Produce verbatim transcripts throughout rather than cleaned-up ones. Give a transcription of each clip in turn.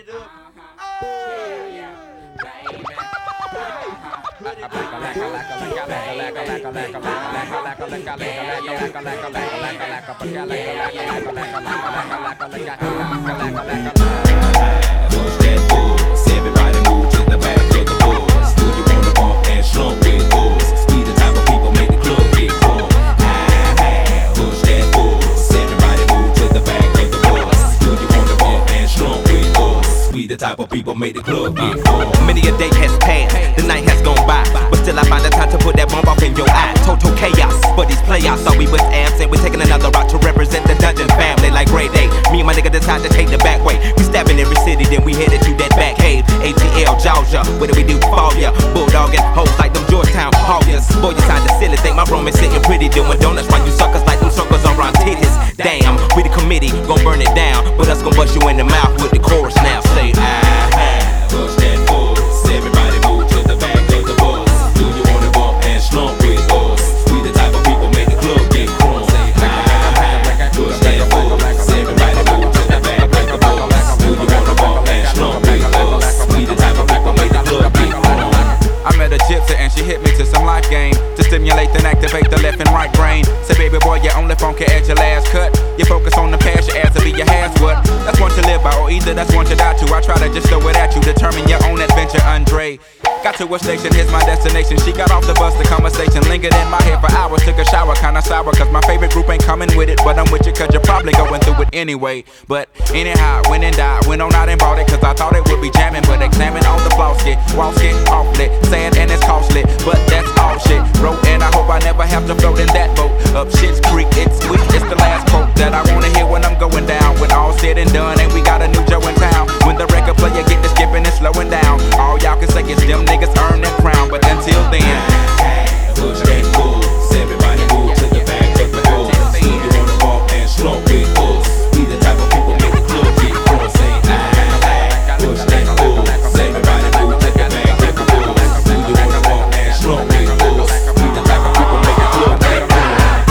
it up. Oh, yeah, baby. Push that buzz, everybody move to the back of the bus. Do you wanna bump and slump with us? We the type of people make the club get crunk. Push that buzz, everybody move to the back of the bus. Do you wanna bump and slump with us? We the type of people make the club get crunk. Many a day has passed, the night has gone by, but still I find the time to put that bomb off in your eye. Total chaos, but these playoffs thought we was absent. We're taking another route to represent the Dungeon family like grade A. Me and my nigga decide to take the back way. We stabbing every city, then we headed to that back cave. A T L, Georgia, what do we do? Fall ya, bulldogging hoes like them Georgetown Hoggers. Boy, you sound silly, think my room is sitting pretty, doing donuts while you suckers like them suckers on round titties. Damn, we the committee, gon' burn it down, but us gon' bust you in the mouth with the chorus now. Say ah, push that buzz, everybody move to the back of the bus. Do you wanna bump and slump with us? We the type of people make the club get crunk. Push that buzz, everybody move to the back of the bus. Do you wanna bump and slump with us? We the type of people make the club get crunk. I met a gypsy and she hit me to some life game to stimulate and activate the left and right brain. Say, baby boy, you only funky at your last cut. You focus on the past, your ass will be your has what? That's one to live by, or either that's one to die to. I try to just throw it at you, determine your own adventure, Andre. Got to a station, here's my destination. She got off the bus, the conversation lingered in my head for hours. Took a shower, kinda sour, cause my favorite group ain't coming with it. But I'm with you, cause you're probably going through it anyway. But anyhow, went and died, went on out and bought it, cause I thought it would be jamming. But examine all the flaws, get walls get awfully sad and it's costly, but that's all shit. Wrote and I hope I never have to float in that boat. Up shit's creek, it's sweet, it's the last quote that I wanna hear when I'm going down. When all said and done, and we got a new Joe in town. When the record player get to skipping and slowing down, all y'all can say is them niggas earn that crown, but until then, push that buzz, everybody move to the back of the bus. Do you wanna bump and slump with us? We the type of people make the club get crunk. Say ah, push that buzz, everybody move to the back of the bus. Do you wanna bump and slump with us? We the type of people make the club get crunk.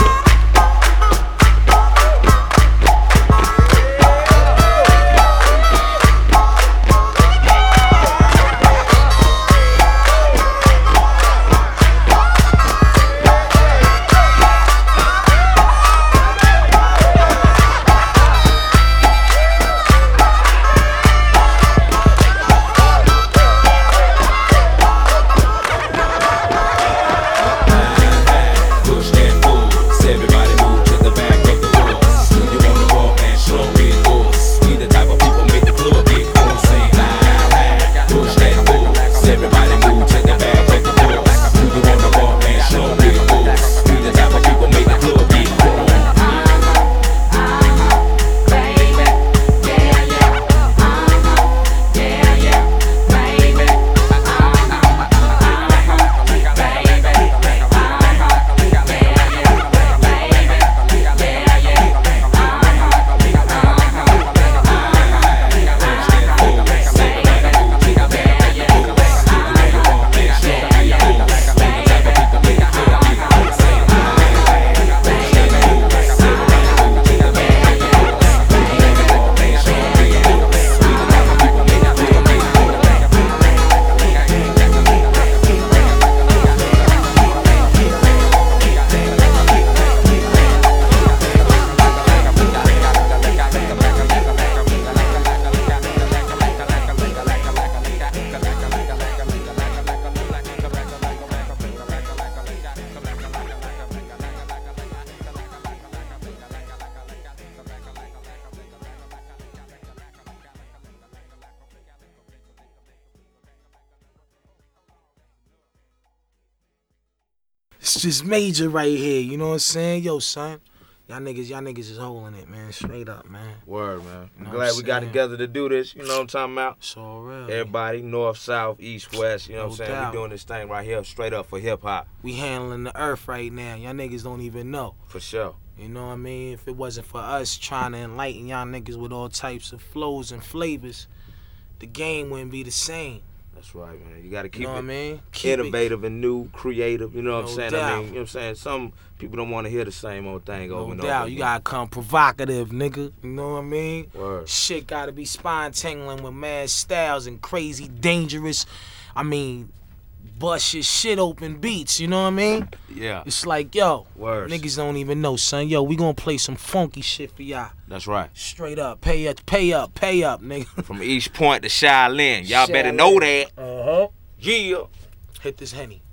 It's just major right here, you know what I'm saying? Yo, son, y'all niggas, y'all niggas is holding it, man. Straight up, man. Word, man. You I'm know glad what we I'm got saying? together to do this. You know what I'm talking about? It's all real. Everybody, north, south, east, west. You know No what I'm saying? doubt. We doing this thing right here, straight up for hip hop, We handling the earth right now. Y'all niggas don't even know. for sure. You know what I mean? If it wasn't for us trying to enlighten y'all niggas with all types of flows and flavors, the game wouldn't be the same. That's right, man. You gotta keep You know it what I mean? Keep innovative and new, creative. You know what No I'm saying? doubt. I mean, you know what I'm saying? Some people don't want to hear the same old thing it. over No and doubt. over. You again. gotta come provocative, nigga. You know what I mean? Word. Shit gotta be spine tingling with mad styles and crazy, dangerous. I mean, bust your shit open beats. You know what I mean? Yeah. It's like, yo, Words. niggas don't even know, son. Yo, we gonna play some funky shit for y'all. That's right. Straight up, pay up, pay up, pay up, nigga. From East Point to Shaolin. Y'all better know that. Uh huh. Yeah. Hit this Henny.